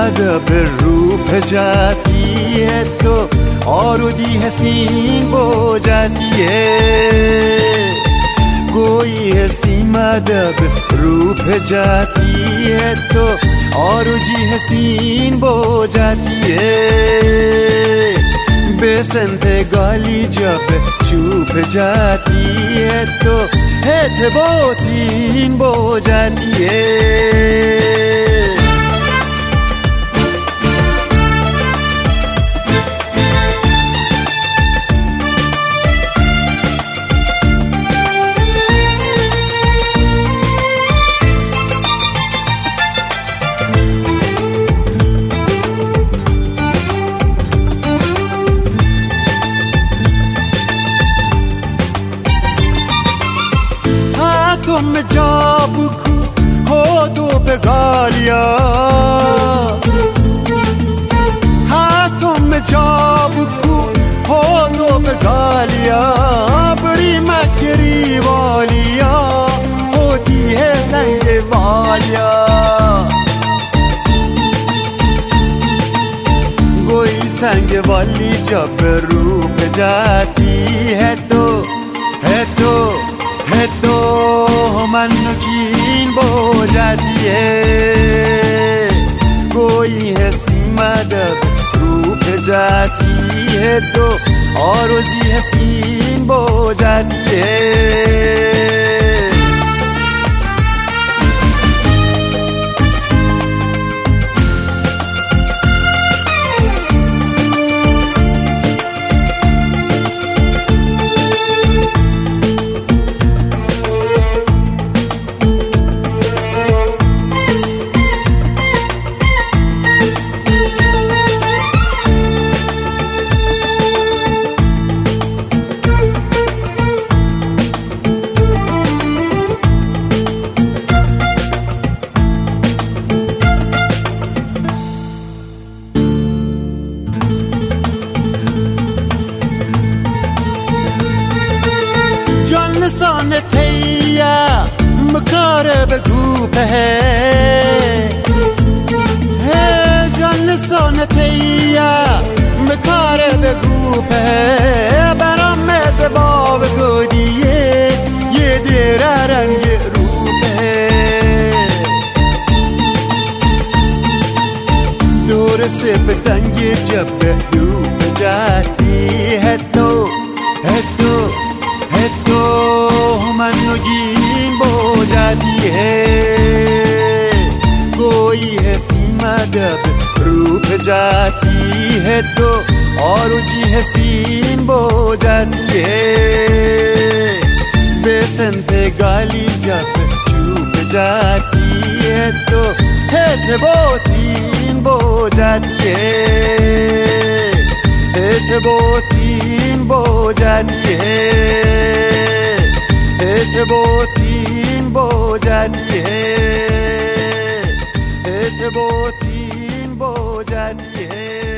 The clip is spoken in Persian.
مدب روپ جاتی تو آرودی حسین بو جاتی گوئی حسی مدب روپ جاتی تو آرودی حسین بو جاتی بسنت گالی جب چوب جاتی تو اعتباطین بو جاتی तुम जाब को हो तो बेगालिया हाँ तुम जाब को हो तो बेगालिया बड़ी मकरी वालिया होती है संग वालिया कोई संग वाली जब रूप जाती है तो मन कीन बो जाती है कोई है मदब रूप जाती है तो और उसी हसीन बो जाती है جان تیا مکار بگو ہے جان سان تیا مکار بگو ہے برام میں زباب گو دیے یہ تیرا رنگ روپ ہے دور سے پتنگ جب ڈوب جاتی ہے تو मनोगीन बो जाती है कोई हसी मदब रूप जाती है तो और ऊंची हसीन बो जाती है बेसंत गाली जब चूप जाती है तो एतबोतीन बो जाती है एतबोतीन बो जाती है एतबोतीन बो जाती है एतबोतीन बो जाती है।